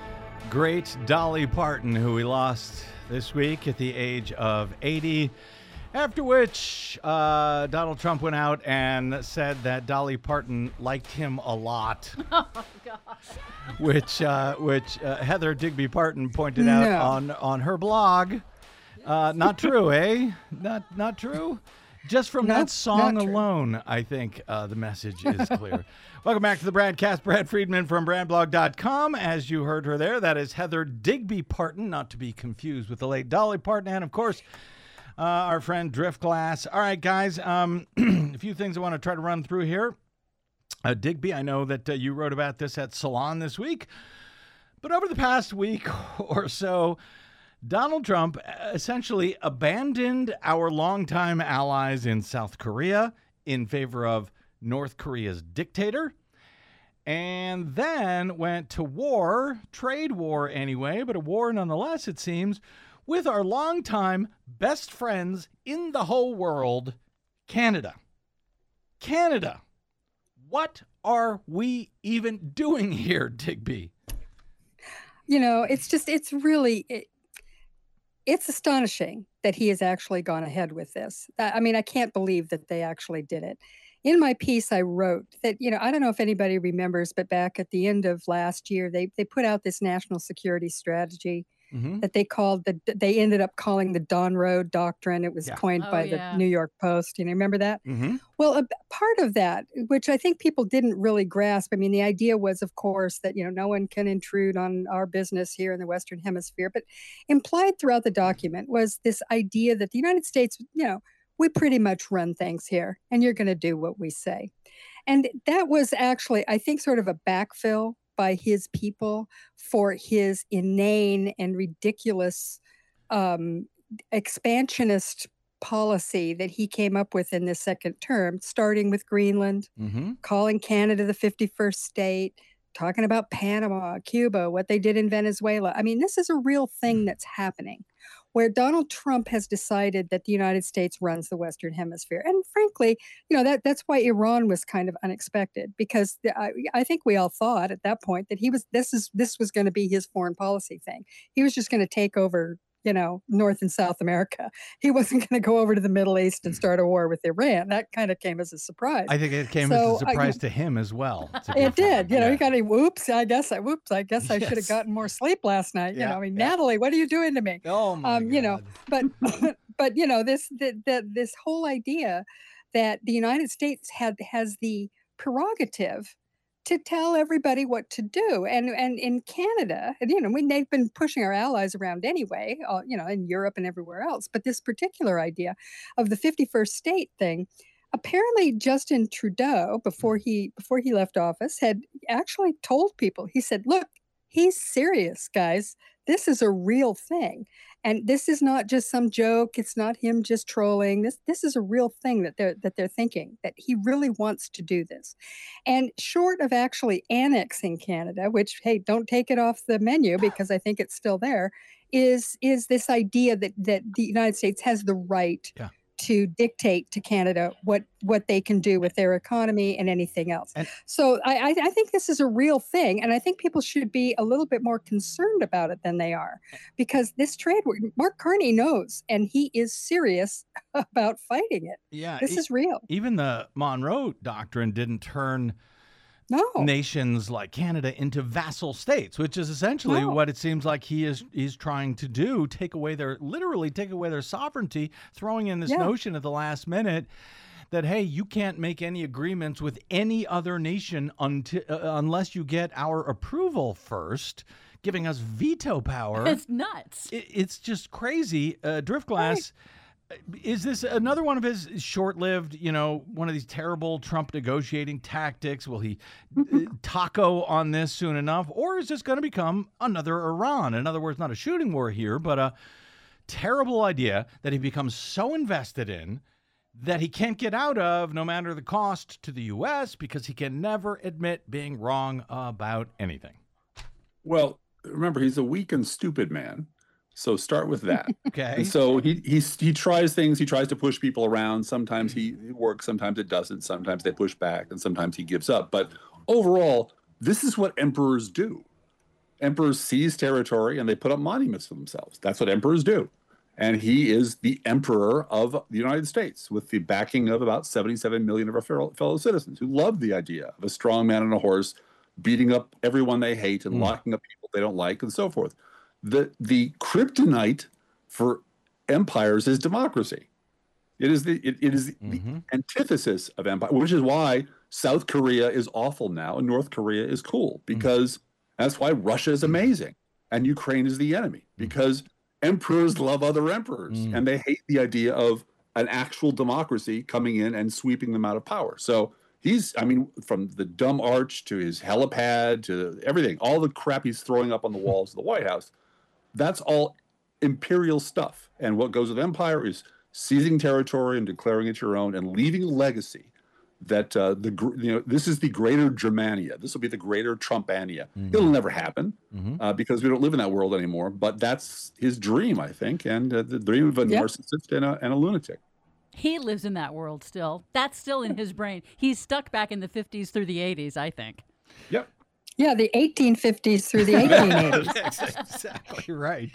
great Dolly Parton, who we lost this week at the age of 80. After which, Donald Trump went out and said that Dolly Parton liked him a lot. Oh, God. Which Heather Digby Parton pointed out on her blog. Not true, eh? Not true? Just from that song alone, I think the message is clear. Welcome back to the Bradcast. Brad Friedman from BradBlog.com. As you heard her there, that is Heather Digby Parton, not to be confused with the late Dolly Parton. And, of course, our friend Driftglass. All right, guys, a few things I want to try to run through here. Digby, I know that you wrote about this at Salon this week. But over the past week or so, Donald Trump essentially abandoned our longtime allies in South Korea in favor of North Korea's dictator, and then went to war, trade war anyway, but a war nonetheless, it seems, with our longtime best friends in the whole world, Canada. Canada. What are we even doing here, Digby?
It's really... It's astonishing that he has actually gone ahead with this. I mean, I can't believe that they actually did it. In my piece, I wrote that, I don't know if anybody remembers, but back at the end of last year, they put out this national security strategy that they ended up calling the Don Road Doctrine. It was coined by the New York Post. Remember that? Mm-hmm. Well, a part of that, which I think people didn't really grasp, I mean, the idea was, of course, that, no one can intrude on our business here in the Western Hemisphere. But implied throughout the document was this idea that the United States, we pretty much run things here, and you're going to do what we say. And that was actually, I think, sort of a backfill by his people for his inane and ridiculous expansionist policy that he came up with in this second term, starting with Greenland, calling Canada the 51st state, talking about Panama, Cuba, what they did in Venezuela. I mean, this is a real thing that's happening, where Donald Trump has decided that the United States runs the Western Hemisphere. And frankly, that's why Iran was kind of unexpected, because I think we all thought at that point that this was going to be his foreign policy thing. He was just going to take over, North and South America. He wasn't going to go over to the Middle East and start a war with Iran. That kind of came as a surprise.
I think it came as a surprise to him as well.
It did. He got a whoops. I guess I should have gotten more sleep last night. Natalie, what are you doing to me?
Oh my God.
But this whole idea that the United States has the prerogative to tell everybody what to do. And in Canada, they've been pushing our allies around anyway, in Europe and everywhere else. But this particular idea of the 51st state thing, apparently Justin Trudeau, before he left office, had actually told people, he said, look, he's serious, guys. This is a real thing. And this is not just some joke. It's not him just trolling. This is a real thing that they're thinking, that he really wants to do this. And short of actually annexing Canada, which, hey, don't take it off the menu because I think it's still there, is this idea that the United States has the right to dictate to Canada what they can do with their economy and anything else. So I think this is a real thing, and I think people should be a little bit more concerned about it than they are, because this trade war, Mark Carney knows, and he is serious about fighting it.
Yeah,
this is real.
Even the Monroe Doctrine didn't turn nations like Canada into vassal states, which is essentially what it seems like he's trying to do, literally take away their sovereignty, throwing in this notion at the last minute that, hey, you can't make any agreements with any other nation unless you get our approval first, giving us veto power.
It's nuts.
It's just crazy. Driftglass, is this another one of his short-lived, one of these terrible Trump negotiating tactics? Will he taco on this soon enough? Or is this going to become another Iran? In other words, not a shooting war here, but a terrible idea that he becomes so invested in that he can't get out of, no matter the cost to the U.S., because he can never admit being wrong about anything.
Well, remember, he's a weak and stupid man. So start with that.
Okay.
And so he tries things. He tries to push people around. Sometimes it works. Sometimes it doesn't. Sometimes they push back, and sometimes he gives up. But overall, this is what emperors do. Emperors seize territory and they put up monuments for themselves. That's what emperors do. And he is the emperor of the United States with the backing of about 77 million of our fellow citizens who love the idea of a strong man on a horse beating up everyone they hate and locking up people they don't like and so forth. The kryptonite for empires is democracy. It is the antithesis of empire, which is why South Korea is awful now and North Korea is cool, because that's why Russia is amazing and Ukraine is the enemy, because emperors love other emperors and they hate the idea of an actual democracy coming in and sweeping them out of power. So from the dumb arch to his helipad to everything, all the crap he's throwing up on the walls of the White House, that's all imperial stuff. And what goes with empire is seizing territory and declaring it your own and leaving a legacy that this is the greater Germania. This will be the greater Trumpania. It'll never happen because we don't live in that world anymore. But that's his dream, I think, and the dream of a narcissist and a lunatic.
He lives in that world still. That's still in his brain. He's stuck back in the 50s through the 80s, I think.
Yep.
Yeah, the 1850s through the 1880s.
That's exactly right.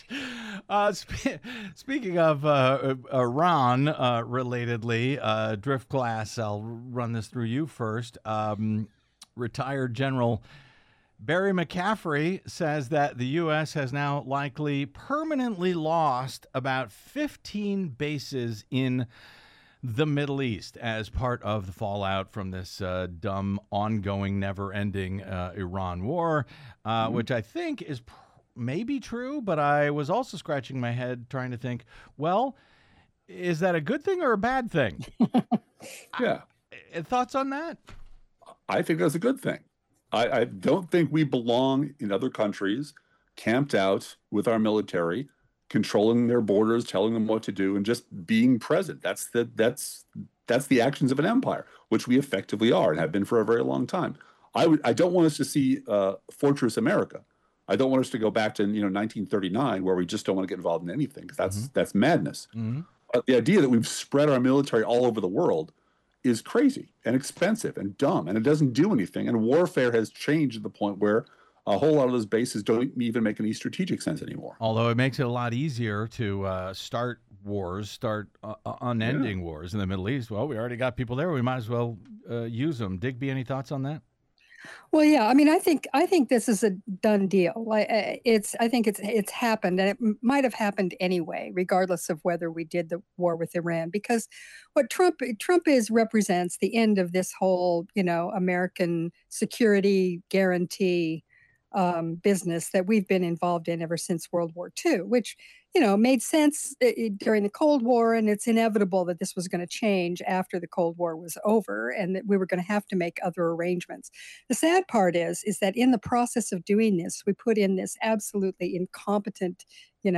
Speaking of Iran, relatedly, Driftglass, I'll run this through you first. Retired General Barry McCaffrey says that the U.S. has now likely permanently lost about 15 bases in the Middle East as part of the fallout from this dumb, ongoing, never-ending Iran war, which I think is maybe true, but I was also scratching my head trying to think, well, is that a good thing or a bad thing?
Yeah.
Thoughts on that?
I think that's a good thing. I don't think we belong in other countries, camped out with our military, controlling their borders, telling them what to do, and just being present. That's the actions of an empire, which we effectively are and have been for a very long time. I don't want us to see Fortress America. I don't want us to go back to 1939, where we just don't want to get involved in anything, because that's madness. But the idea that we've spread our military all over the world is crazy and expensive and dumb, and it doesn't do anything. And warfare has changed to the point where a whole lot of those bases don't even make any strategic sense anymore.
Although it makes it a lot easier to start wars, unending wars in the Middle East. Well, we already got people there. We might as well use them. Digby, any thoughts on that?
Well, yeah. I mean, I think this is a done deal. I think it's happened, and it might have happened anyway, regardless of whether we did the war with Iran, because what Trump represents the end of this whole, American security guarantee business that we've been involved in ever since World War II, which, made sense during the Cold War, and it's inevitable that this was going to change after the Cold War was over and that we were going to have to make other arrangements. The sad part is that in the process of doing this, we put in this absolutely incompetent,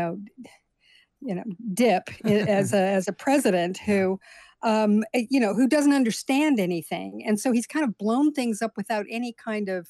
dip as a president who who doesn't understand anything. And so he's kind of blown things up without any kind of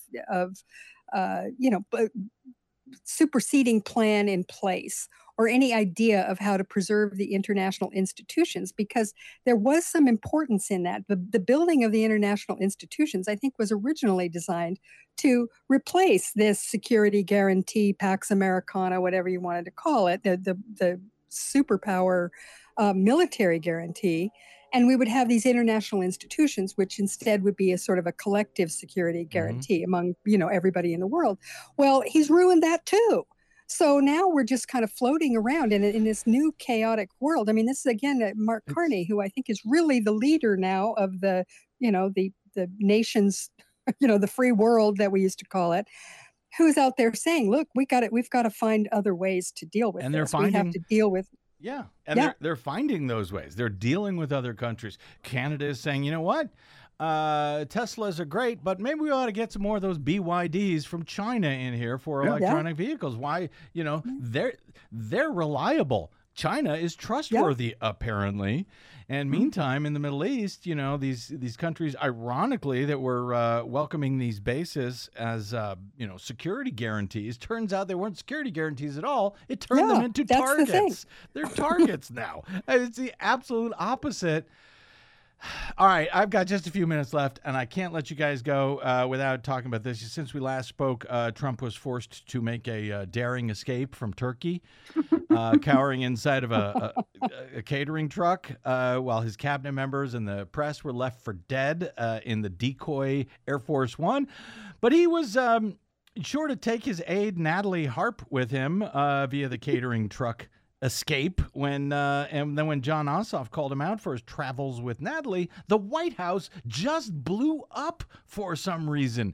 superseding plan in place or any idea of how to preserve the international institutions, because there was some importance in that. The building of the international institutions, I think, was originally designed to replace this security guarantee, Pax Americana, whatever you wanted to call it, the superpower military guarantee. And we would have these international institutions, which instead would be a sort of a collective security guarantee among, everybody in the world. Well, he's ruined that too. So now we're just kind of floating around in this new chaotic world. I mean, this is, again, Mark Carney, who I think is really the leader now of the nation's, the free world that we used to call it, who's out there saying, look, we've got to find other ways to deal with this. We have to deal with...
Yeah, and they're finding those ways. They're dealing with other countries. Canada is saying, you know what? Teslas are great, but maybe we ought to get some more of those BYDs from China in here for electronic vehicles. Why? They're reliable. China is trustworthy, apparently. And meantime, in the Middle East, these countries, ironically, that were welcoming these bases as, security guarantees, turns out they weren't security guarantees at all. It turned them into targets. They're targets now. It's the absolute opposite. All right, I've got just a few minutes left, and I can't let you guys go without talking about this. Since we last spoke, Trump was forced to make a daring escape from Turkey, cowering inside of a catering truck while his cabinet members and the press were left for dead in the decoy Air Force One. But he was sure to take his aide, Natalie Harp, with him via the catering truck escape and then when Jon Ossoff called him out for his travels with Natalie, the White House just blew up for some reason.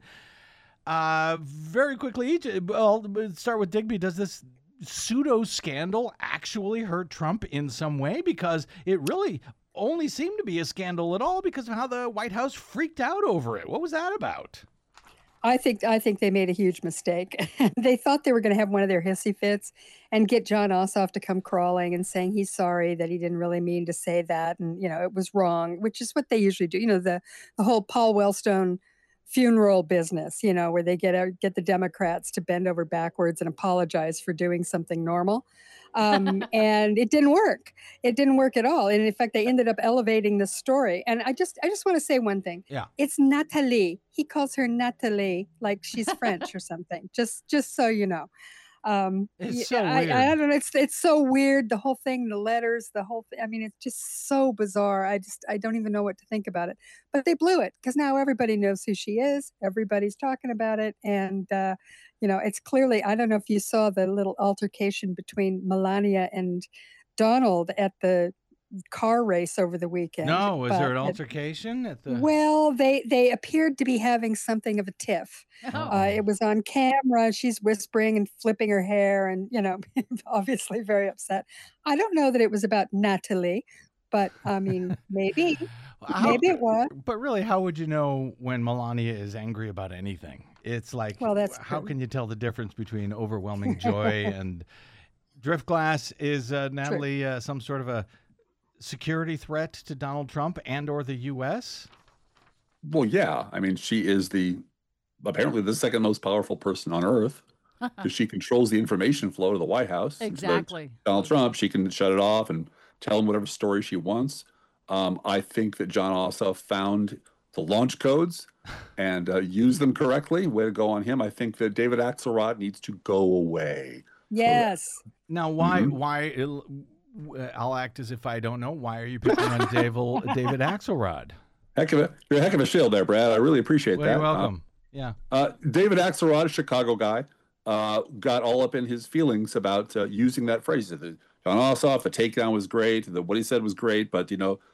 Very quickly, let's start with Digby. Does this pseudo scandal actually hurt Trump in some way? Because it really only seemed to be a scandal at all because of how the White House freaked out over it. What was that about?
I think they made a huge mistake. They thought they were going to have one of their hissy fits and get Jon Ossoff to come crawling and saying he's sorry, that he didn't really mean to say that, and it was wrong, which is what they usually do. The whole Paul Wellstone funeral business, where they get the Democrats to bend over backwards and apologize for doing something normal. And it didn't work. It didn't work at all. And in fact, they ended up elevating the story. And I just want to say one thing.
Yeah.
It's Natalie. He calls her Natalie, like she's French or something. Just so you know.
It's so weird.
I don't know. It's so weird. The whole thing, the letters, the whole thing. I mean, it's just so bizarre. I don't even know what to think about it. But they blew it because now everybody knows who she is. Everybody's talking about it. And, it's clearly, I don't know if you saw the little altercation between Melania and Donald at the car race over the weekend.
No, was there an altercation at the?
Well, they appeared to be having something of a tiff.
Oh.
It was on camera. She's whispering and flipping her hair, and obviously very upset. I don't know that it was about Natalie, but I mean, maybe it was.
But really, how would you know when Melania is angry about anything? It's like,
well, that's
how
true.
can you tell the difference between overwhelming joy and Driftglass? Is Natalie some sort of a security threat to Donald Trump and or the U.S.?
Well, yeah. I mean, she is apparently the second most powerful person on earth because she controls the information flow to the White House.
Exactly.
Donald Trump, she can shut it off and tell him whatever story she wants. I think that Jon Ossoff found the launch codes and used them correctly. Way to go on him. I think that David Axelrod needs to go away.
Yes.
Now, why? I'll act as if I don't know. Why are you picking on David Axelrod?
You're a heck of a shield there, Brad. I really appreciate that.
You're welcome. Yeah.
David Axelrod, a Chicago guy, got all up in his feelings about using that phrase. Jon Ossoff, the takedown was great. What he said was great, but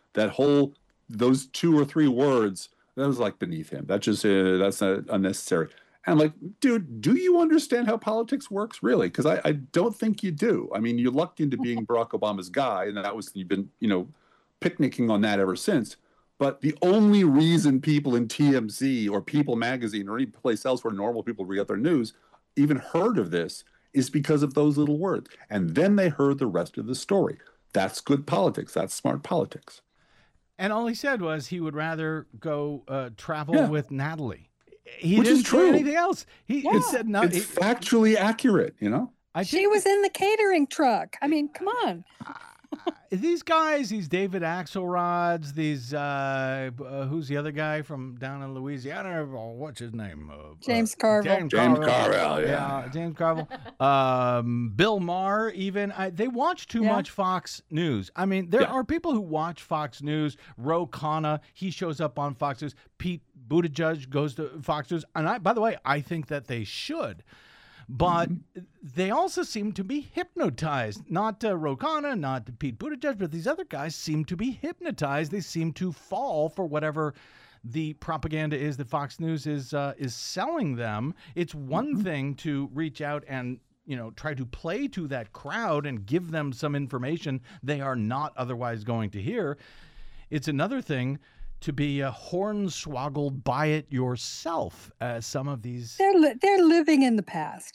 those 2 or 3 words, that was like beneath him. That's not unnecessary. And I'm like, dude, do you understand how politics works, really? Because I don't think you do. I mean, you lucked into being Barack Obama's guy, and you've been, picnicking on that ever since. But the only reason people in TMZ or People Magazine or any place else where normal people read their news even heard of this is because of those little words. And then they heard the rest of the story. That's good politics. That's smart politics.
And all he said was he would rather go travel with Natalie.
Which is true.
Say anything else. He said no.
It's factually accurate,
She was in the catering truck. I mean, come on.
These guys, these David Axelrods, these who's the other guy from down in Louisiana? What's his name?
James Carville.
James Carville,
yeah, James Carville. Bill Maher, even they watch too much Fox News. I mean, there are people who watch Fox News. Ro Khanna, he shows up on Fox News. Pete Buttigieg goes to Fox News, and by the way, I think that they should. But they also seem to be hypnotized. Not Ro Khanna, not Pete Buttigieg, but these other guys seem to be hypnotized. They seem to fall for whatever the propaganda is that Fox News is selling them. It's one thing to reach out and try to play to that crowd and give them some information they are not otherwise going to hear. It's another thing to be hornswoggled by it yourself. Some of these
they're living in the past.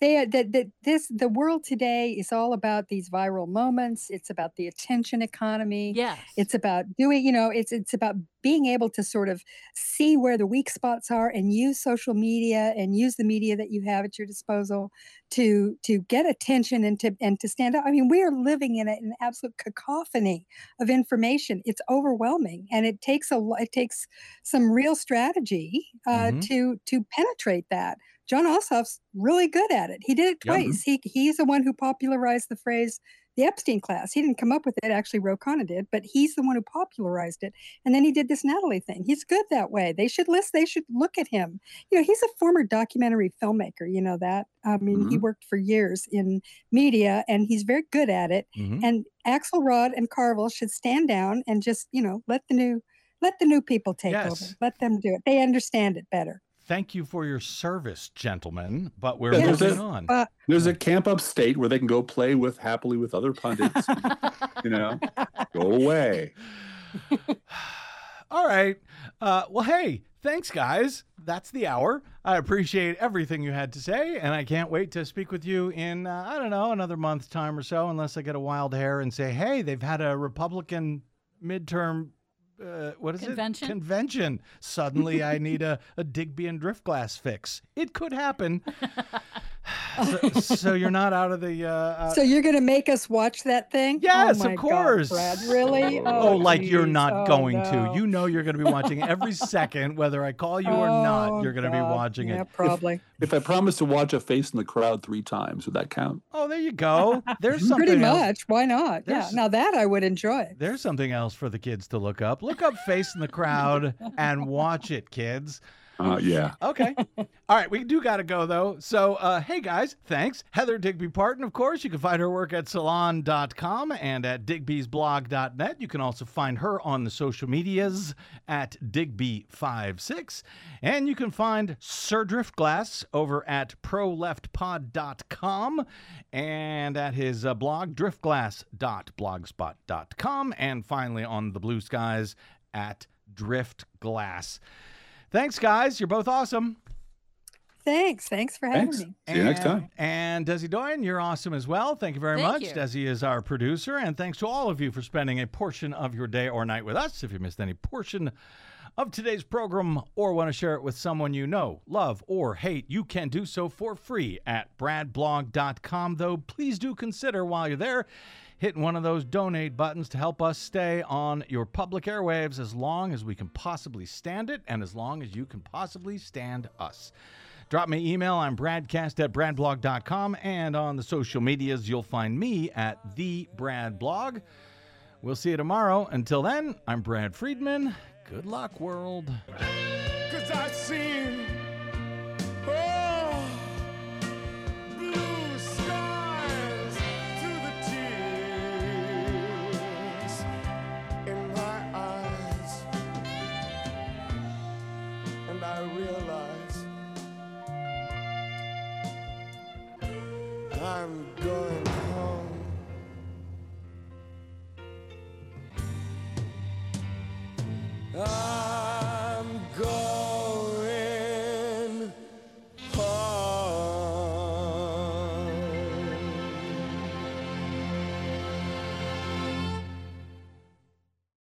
The world today is all about these viral moments. It's about the attention economy.
Yes,
it's about doing. It's about being able to sort of see where the weak spots are and use social media and use the media that you have at your disposal to get attention and to stand up. I mean, we are living in an absolute cacophony of information. It's overwhelming, and it takes some real strategy to penetrate that. John Ossoff's really good at it. He did it twice. He's the one who popularized the phrase the Epstein class. He didn't come up with it. Actually, Ro Khanna did, but he's the one who popularized it. And then he did this Natalie thing. He's good that way. They should look at him. You know, he's a former documentary filmmaker. You know that. I mean, he worked for years in media, and he's very good at it. And Axelrod and Carville should stand down and just, you know, let the new people take over. Let them do it. They understand it better.
Thank you for your service, gentlemen. But we're moving on.
There's a camp upstate where they can go play happily with other pundits. You know, go away.
All right. Well, hey, thanks, guys. That's the hour. I appreciate everything you had to say, and I can't wait to speak with you in, I don't know, another month's time or so, unless I get a wild hair and say, hey, they've had a Republican midterm convention. Suddenly I need a Digby and Driftglass fix. It could happen. So you're not out of the...
So you're going to make us watch that thing?
Yes, of course.
God, Brad. Really?
Like you're not going to. You know you're going to be watching every second, whether I call you or not, you're going to be watching it.
Yeah, probably.
If I promise to watch A Face in the Crowd 3 times, would that count?
Oh, there you go. There's something
Pretty
else.
much. Why not? Yeah. Now that I would enjoy.
There's something else for the kids to look up. Look up Face in the Crowd and watch it, kids.
Yeah.
Okay. All right. We do got to go, though. So, hey, guys, thanks. Heather Digby Parton, of course. You can find her work at salon.com and at digbysblog.net. You can also find her on the social medias at Digby56. And you can find Sir Driftglass over at proleftpod.com and at his blog, driftglass.blogspot.com. And finally on the Blue Skies at Driftglass. Thanks, guys. You're both awesome.
Thanks for having me.
See you next time.
And Desi Doyen, you're awesome as well. Thank you very much. Desi is our producer. And thanks to all of you for spending a portion of your day or night with us. If you missed any portion of today's program or want to share it with someone you know, love, or hate, you can do so for free at bradblog.com. Though please do consider while you're there hitting one of those donate buttons to help us stay on your public airwaves as long as we can possibly stand it and as long as you can possibly stand us. Drop me an email. I'm bradcast@bradblog.com, and on the social medias, you'll find me at TheBradBlog. We'll see you tomorrow. Until then, I'm Brad Friedman. Good luck, world.
'Cause I've seen blue skies through the tears in my eyes, and I realize I'm going home. Ah.